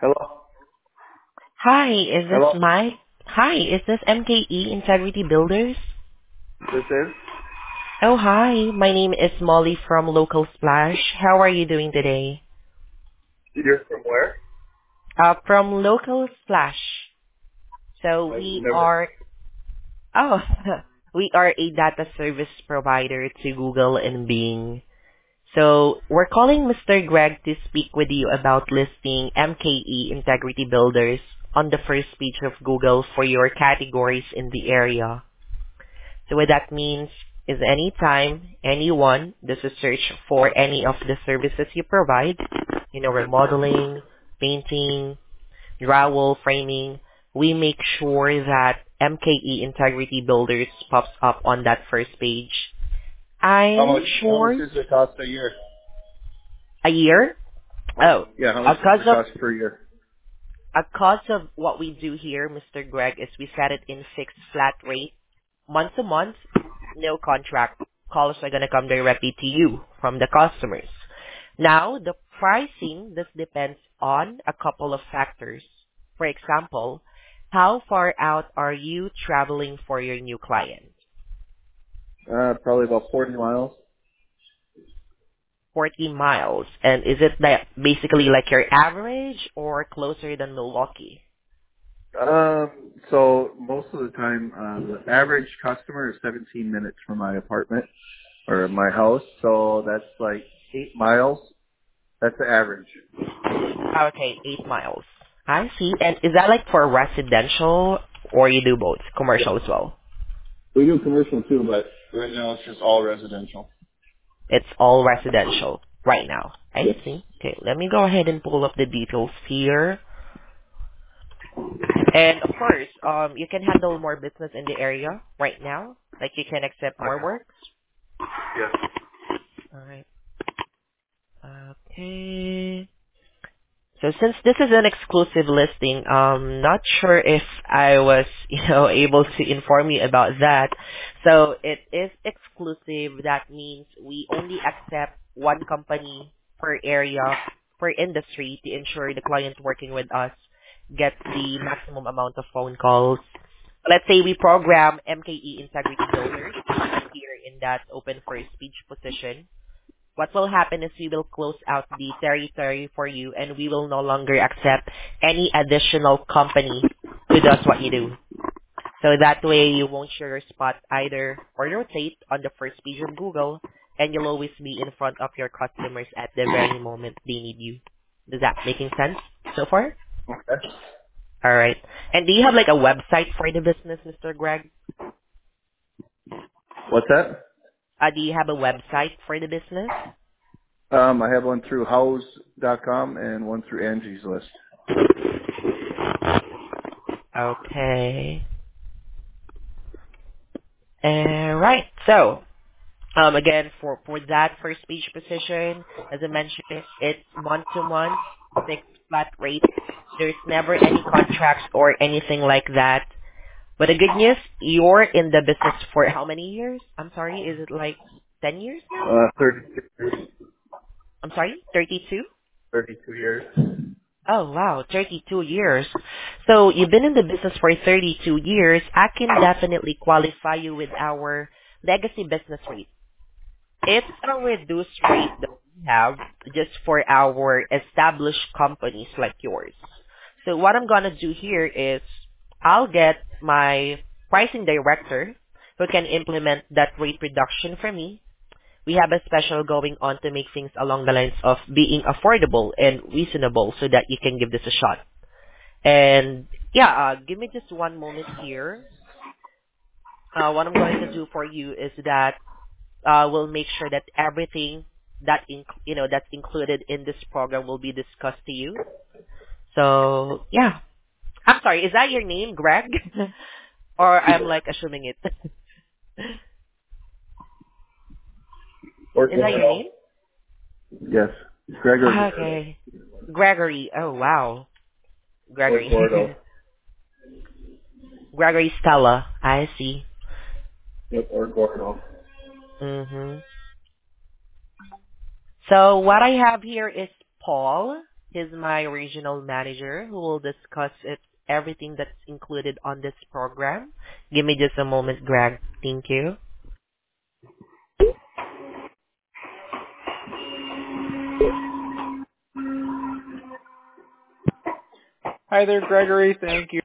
Hello? Hi, is this Hello? Mike? Hi, is this MKE Integrity Builders? This is? Oh, hi. My name is Molly from Local Splash. How are you doing today? You're from where? From Local Splash. So I've we never. are, oh, we are a data service provider to Google and Bing. So we're calling Mr. Greg to speak with you about listing MKE Integrity Builders on the first page of Google for your categories in the area. So what that means is anytime anyone does a search for any of the services you provide, remodeling, painting, drywall, framing, we make sure that MKE Integrity Builders pops up on that first page. How much? I'm How much sure does it cost a year? a year. Oh, Yeah, how much does because it of cost per year? what we do here, Mr. Greg, is we set it in fixed flat rate month to month, no contract. Calls are going to come directly to you from the customers. Now, the pricing, this depends on a couple of factors. For example, how far out are you traveling for your new client? Probably about 40 miles. 40 miles. And is it that basically like your average or closer than Milwaukee? So most of the time, the average customer is 17 minutes from my apartment or my house. So that's like 8 miles. That's the average. Okay, 8 miles. I see. And is that like for residential or you do both, Yeah. commercial as well? We do commercial too, but right now it's just all residential. It's all residential right now. I Yes. see. Okay, let me go ahead and pull up the details here. And of course, you can handle more business in the area right now. Like you can accept more work. Yes. All right. Okay. So since this is an exclusive listing, not sure if I was, able to inform you about that. So it is exclusive. That means we only accept one company per area, per industry to ensure the client working with us gets the maximum amount of phone calls. Let's say we program MKE Integrity Builders here in that open for speech position. What will happen is we will close out the territory for you and we will no longer accept any additional company who does what you do. So that way you won't share your spot either or rotate on the first page of Google and you'll always be in front of your customers at the very moment they need you. Does that making sense so far? Okay. Alright. And do you have like a website for the business, Mr. Greg? What's that? Do you have a website for the business? I have one through house.com and one through Angie's List. Okay. Alright. So, again, for that first page position, as I mentioned, it's month-to-month, fixed flat rate. There's never any contracts or anything like that. But the good news, you're in the business for how many years? I'm sorry, is it like 10 years now? 32 years. I'm sorry, 32? 32 years. Oh wow, 32 years. So you've been in the business for 32 years. I can definitely qualify you with our legacy business rate. It's a reduced rate that we have just for our established companies like yours. So what I'm gonna do here is I'll get my pricing director who can implement that rate reduction for me. We have a special going on to make things along the lines of being affordable and reasonable so that you can give this a shot. And yeah, give me just one moment here. What I'm going to do for you is that we'll make sure that everything that's included in this program will be discussed to you. So yeah, I'm sorry. Is that your name, Greg, or I'm like assuming it? Or Is that your Gordo. name? Yes. Gregor Gordo. Okay, Gregory. Oh wow, Or Gregory. Gordo. Gregory Stella. I see. Yep, or Gordo. Mhm. So what I have here is Paul. He's my regional manager who will discuss everything that's included on this program. Give me just a moment, Greg. Thank you. Hi there, Gregory. Thank you